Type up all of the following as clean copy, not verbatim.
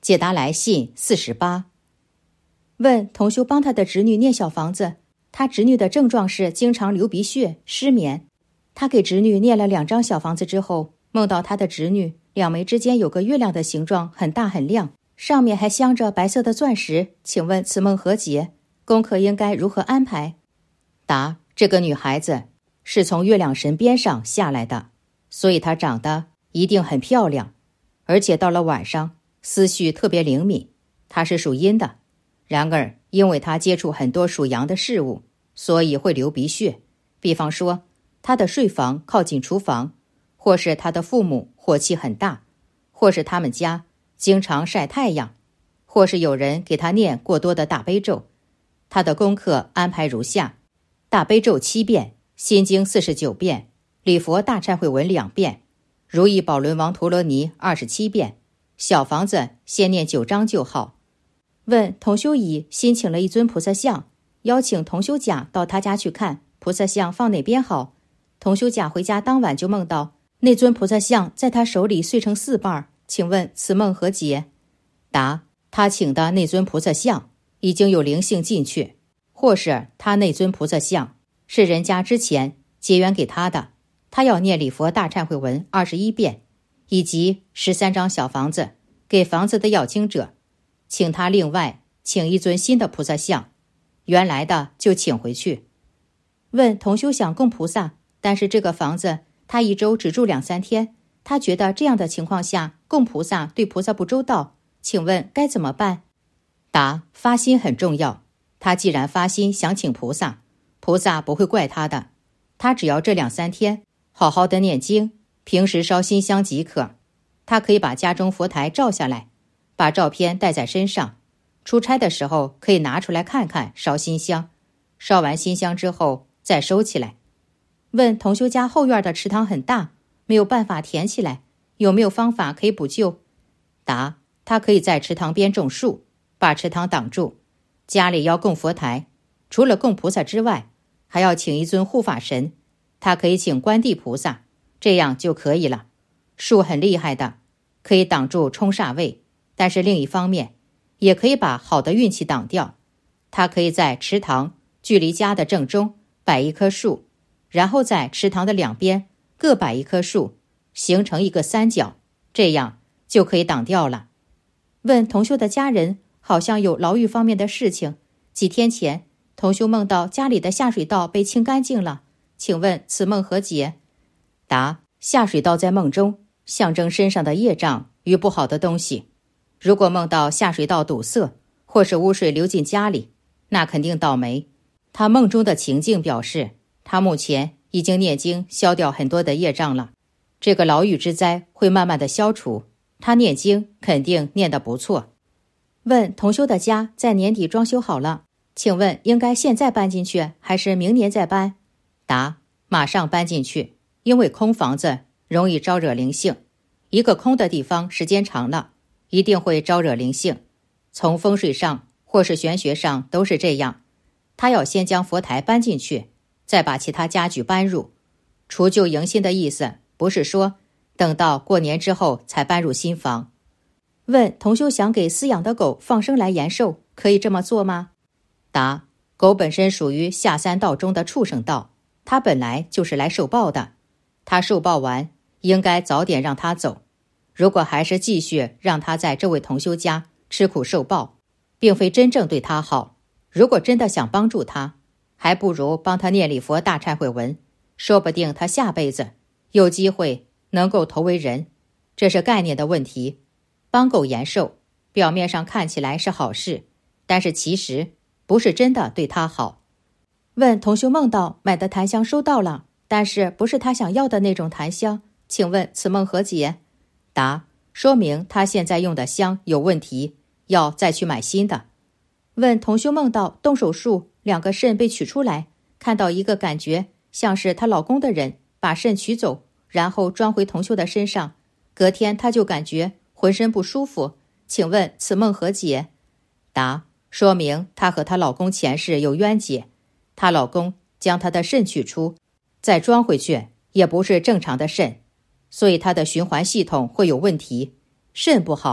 解答来信48。问同修帮他的侄女念小房子，他侄女的症状是经常流鼻血、失眠。他给侄女念了2张小房子之后，梦到他的侄女两眉之间有个月亮的形状，很大很亮，上面还镶着白色的钻石。请问此梦何解？功课应该如何安排？答：这个女孩子是从月亮神边上下来的，所以她长得一定很漂亮，而且到了晚上思绪特别灵敏。她是属阴的，然而因为她接触很多属阳的事物，所以会流鼻血。比方说她的睡房靠近厨房，或是她的父母火气很大，或是他们家经常晒太阳，或是有人给她念过多的大悲咒。她的功课安排如下：大悲咒7遍，心经49遍，礼佛大忏悔文2遍，如意宝轮王陀罗尼27遍。小房子先念9章就好。问同修乙新请了一尊菩萨像，邀请同修甲到他家去看，菩萨像放哪边好？同修甲回家当晚就梦到那尊菩萨像在他手里碎成4瓣，请问此梦何解？答：他请的那尊菩萨像已经有灵性进去，或是他那尊菩萨像是人家之前结缘给他的，他要念礼佛大忏悔文21遍，以及13张小房子给房子的要经者，请他另外请一尊新的菩萨像，原来的就请回去。问同修想供菩萨，但是这个房子他1周只住2-3天，他觉得这样的情况下供菩萨对菩萨不周到，请问该怎么办？答：发心很重要。他既然发心想请菩萨，菩萨不会怪他的。他只要这2-3天好好的念经，平时烧心香即可。他可以把家中佛台照下来，把照片带在身上，出差的时候可以拿出来看看，烧心香。烧完心香之后再收起来。问同修家后院的池塘很大，没有办法填起来，有没有方法可以补救？答：他可以在池塘边种树，把池塘挡住。家里要供佛台，除了供菩萨之外，还要请一尊护法神，他可以请观地菩萨，这样就可以了。树很厉害的，可以挡住冲煞位，但是另一方面也可以把好的运气挡掉。他可以在池塘距离家的正中摆一棵树，然后在池塘的2边各摆一棵树，形成一个3角，这样就可以挡掉了。问同修的家人好像有牢狱方面的事情，几天前同修梦到家里的下水道被清干净了，请问此梦何解？答：下水道在梦中象征身上的业障与不好的东西，如果梦到下水道堵塞，或是污水流进家里，那肯定倒霉。他梦中的情境表示他目前已经念经消掉很多的业障了，这个牢狱之灾会慢慢的消除，他念经肯定念得不错。问同修的家在年底装修好了，请问应该现在搬进去还是明年再搬？答：马上搬进去，因为空房子容易招惹灵性，一个空的地方时间长了一定会招惹灵性，从风水上或是玄学上都是这样。他要先将佛台搬进去，再把其他家具搬入。除旧迎新的意思不是说等到过年之后才搬入新房。问同修想给饲养的狗放生来延寿，可以这么做吗？答：狗本身属于下3道中的畜生道，它本来就是来受报的，它受报完应该早点让它走。如果还是继续让它在这位同修家吃苦受报，并非真正对它好。如果真的想帮助它，还不如帮他念礼佛大忏悔文，说不定他下辈子有机会能够投为人。这是概念的问题。帮狗延寿，表面上看起来是好事，但是其实不是真的对他好。问同修梦到买的檀香收到了，但是不是他想要的那种檀香，请问此梦何解？答：说明他现在用的香有问题，要再去买新的。问同修梦到动手术2个肾被取出来，看到一个感觉像是她老公的人把肾取走，然后装回同修的身上，隔天她就感觉浑身不舒服，请问此梦何解？答：说明她和她老公前世有冤结，她老公将她的肾取出再装回去也不是正常的肾，所以她的循环系统会有问题，肾不好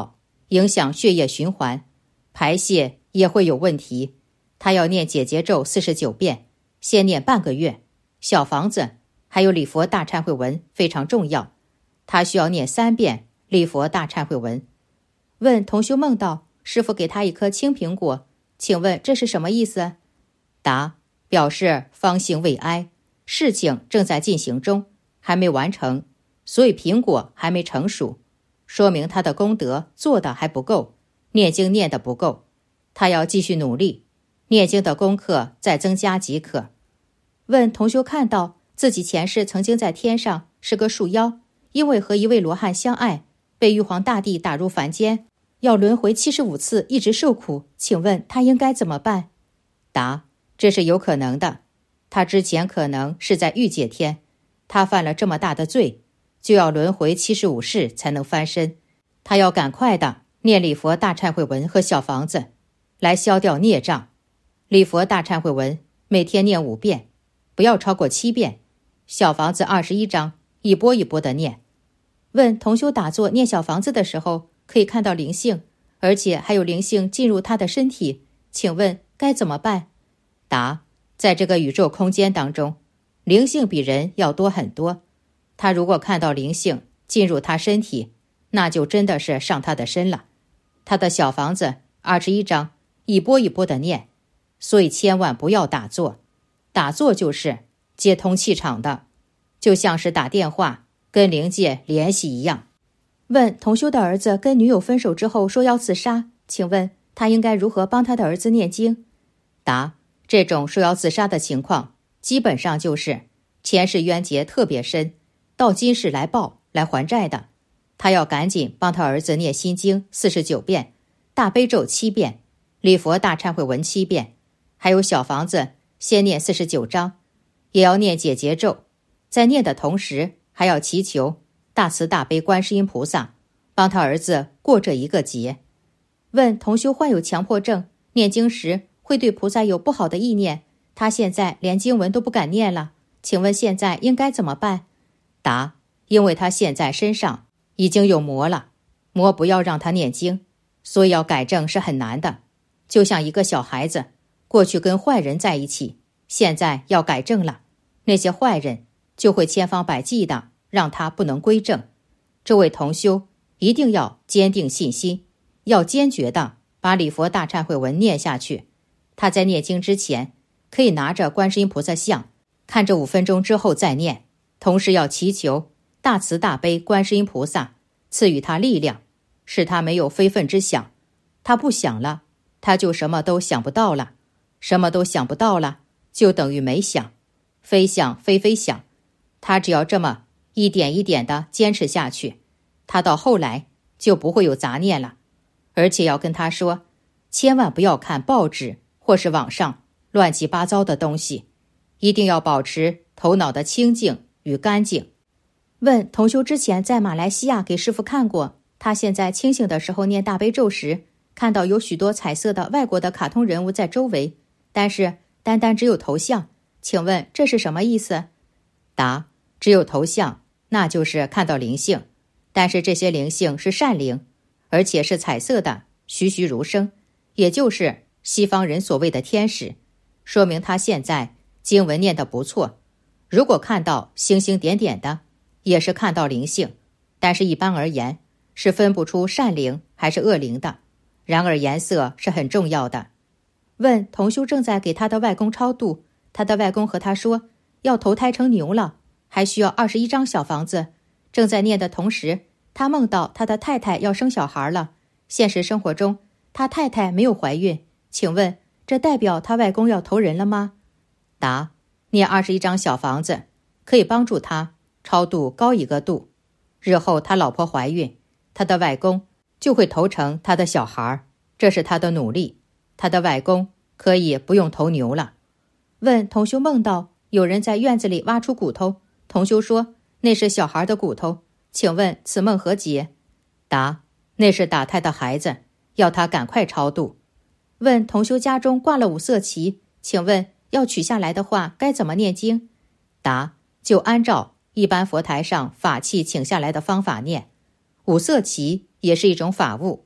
影响血液循环，排泄也会有问题。他要念解结咒49遍，先念半个月。小房子还有礼佛大忏悔文非常重要，他需要念3遍礼佛大忏悔文。问同修梦到师父给他一颗青苹果，请问这是什么意思？答：表示方兴未艾，事情正在进行中，还没完成，所以苹果还没成熟，说明他的功德做的还不够，念经念得不够，他要继续努力，念经的功课再增加即可。问同修看到自己前世曾经在天上是个树妖，因为和一位罗汉相爱，被玉皇大帝打入凡间，要轮回75次，一直受苦，请问他应该怎么办？答：这是有可能的。他之前可能是在欲界天，他犯了这么大的罪，就要轮回75世才能翻身。他要赶快的念礼佛大忏悔文和小房子，来消掉孽障。礼佛大忏悔文每天念5遍，不要超过7遍。小房子21章，一波一波的念。问同修打坐念小房子的时候，可以看到灵性，而且还有灵性进入他的身体，请问该怎么办？答：在这个宇宙空间当中，灵性比人要多很多。他如果看到灵性进入他身体，那就真的是上他的身了。他的小房子21章，一波一波的念，所以千万不要打坐。打坐就是接通气场的，就像是打电话跟灵界联系一样。问同修的儿子跟女友分手之后说要自杀，请问他应该如何帮他的儿子念经？答：这种说要自杀的情况，基本上就是前世冤结特别深，到今世来报来还债的。他要赶紧帮他儿子念心经49遍，大悲咒7遍，礼佛大忏悔文7遍，还有小房子先念49章，也要念解结咒。在念的同时，还要祈求大慈大悲观世音菩萨帮他儿子过这一个劫。问同修患有强迫症，念经时会对菩萨有不好的意念，他现在连经文都不敢念了，请问现在应该怎么办？答：因为他现在身上已经有魔了，魔不要让他念经，所以要改正是很难的。就像一个小孩子过去跟坏人在一起，现在要改正了，那些坏人就会千方百计的让他不能归正。这位同修一定要坚定信心，要坚决的把礼佛大忏悔文念下去。他在念经之前可以拿着观世音菩萨像，看着5分钟之后再念，同时要祈求大慈大悲观世音菩萨赐予他力量，使他没有非分之想。他不想了，他就什么都想不到了，什么都想不到了，就等于没想，非想非非想。他只要这么一点一点的坚持下去，他到后来就不会有杂念了。而且要跟他说，千万不要看报纸或是网上乱七八糟的东西，一定要保持头脑的清净与干净。问同修之前在马来西亚给师父看过，他现在清醒的时候念大悲咒时，看到有许多彩色的外国的卡通人物在周围，但是单单只有头像，请问这是什么意思？答：只有头像，那就是看到灵性，但是这些灵性是善灵，而且是彩色的，栩栩如生，也就是西方人所谓的天使，说明他现在经文念得不错。如果看到星星点点的，也是看到灵性，但是一般而言是分不出善灵还是恶灵的。然而颜色是很重要的。问同修正在给他的外公超度，他的外公和他说要投胎成牛了，还需要21张小房子。正在念的同时，他梦到他的太太要生小孩了，现实生活中他太太没有怀孕，请问这代表他外公要投人了吗？答：念21张小房子可以帮助他超度高一个度，日后他老婆怀孕，他的外公就会投成他的小孩，这是他的努力，他的外公可以不用投牛了。问同修梦到有人在院子里挖出骨头，同修说那是小孩的骨头，请问此梦何解？答：那是打胎的孩子，要他赶快超度。问同修家中挂了5色旗，请问要取下来的话该怎么念经？答：就按照一般佛台上法器请下来的方法念。5色旗也是一种法物，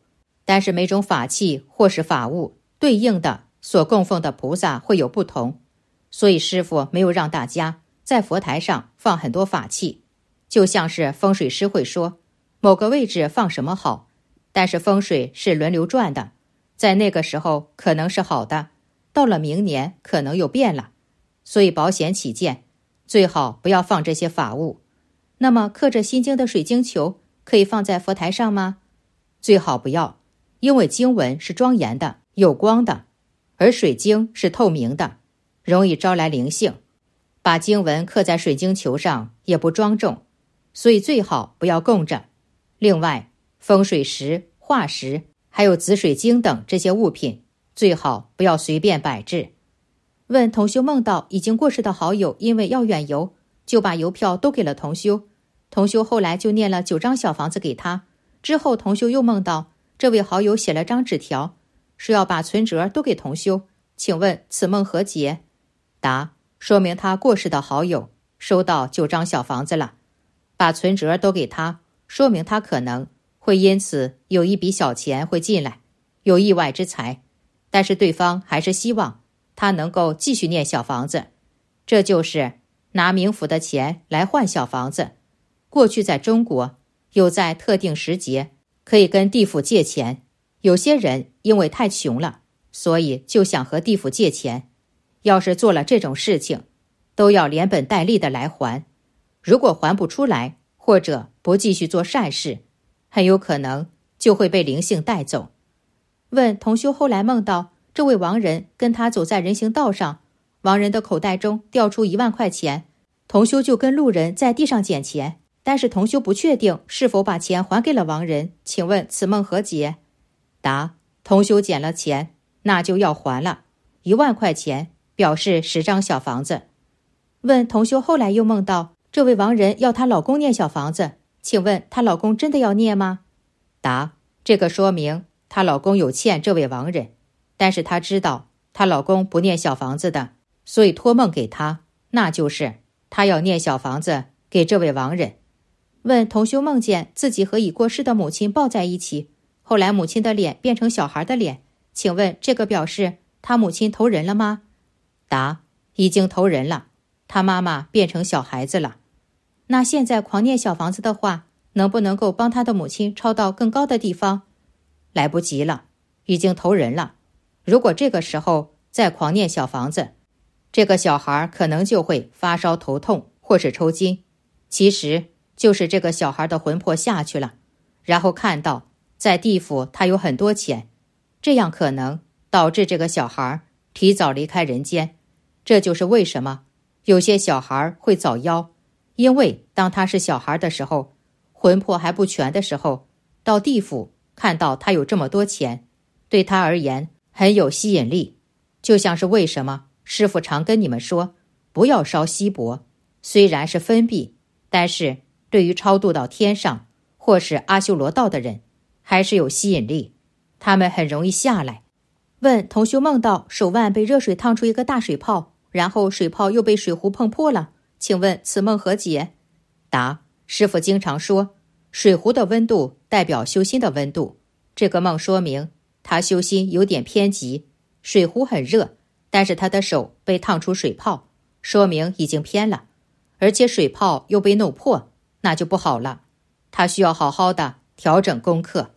但是每种法器或是法物对应的所供奉的菩萨会有不同，所以师父没有让大家在佛台上放很多法器，就像是风水师会说某个位置放什么好，但是风水是轮流转的，在那个时候可能是好的，到了明年可能又变了，所以保险起见，最好不要放这些法物。那么刻着心经的水晶球可以放在佛台上吗？最好不要，因为经文是庄严的，有光的，而水晶是透明的，容易招来灵性。把经文刻在水晶球上也不庄重，所以最好不要供着。另外，风水石、化石还有紫水晶等这些物品最好不要随便摆置。问同修梦到已经过世的好友因为要远游，就把邮票都给了同修，同修后来就念了9张小房子给他。之后同修又梦到这位好友写了张纸条，说要把存折都给同修，请问此梦何解？答：说明他过世的好友收到9张小房子了，把存折都给他，说明他可能会因此有一笔小钱会进来，有意外之财，但是对方还是希望他能够继续念小房子，这就是拿冥府的钱来换小房子。过去在中国有在特定时节可以跟地府借钱，有些人因为太穷了，所以就想和地府借钱，要是做了这种事情都要连本带利的来还，如果还不出来或者不继续做善事，很有可能就会被灵性带走。问同修后来梦到这位亡人跟他走在人行道上，亡人的口袋中掉出1万块钱，同修就跟路人在地上捡钱，但是同修不确定是否把钱还给了亡人，请问此梦何解？答：同修捡了钱，那就要还了，1万块钱表示10张小房子。问同修后来又梦到这位亡人要她老公念小房子，请问她老公真的要念吗？答：这个说明她老公有欠这位亡人，但是她知道她老公不念小房子的，所以托梦给她，那就是她要念小房子给这位亡人。问同修梦见自己和已过世的母亲抱在一起，后来母亲的脸变成小孩的脸，请问这个表示他母亲投人了吗？答：已经投人了，他妈妈变成小孩子了。那现在狂念小房子的话，能不能够帮他的母亲超到更高的地方？来不及了，已经投人了。如果这个时候再狂念小房子，这个小孩可能就会发烧头痛或是抽筋，其实就是这个小孩的魂魄下去了，然后看到在地府他有很多钱，这样可能导致这个小孩提早离开人间。这就是为什么有些小孩会早夭，因为当他是小孩的时候，魂魄还不全的时候，到地府看到他有这么多钱，对他而言很有吸引力。就像是为什么师父常跟你们说不要烧锡箔，虽然是分币，但是对于超度到天上或是阿修罗道的人还是有吸引力，他们很容易下来。问同修梦到手腕被热水烫出一个大水泡，然后水泡又被水壶碰破了，请问此梦何解？答：师父经常说水壶的温度代表修心的温度，这个梦说明他修心有点偏激，水壶很热，但是他的手被烫出水泡，说明已经偏了，而且水泡又被弄破，那就不好了，他需要好好的调整功课。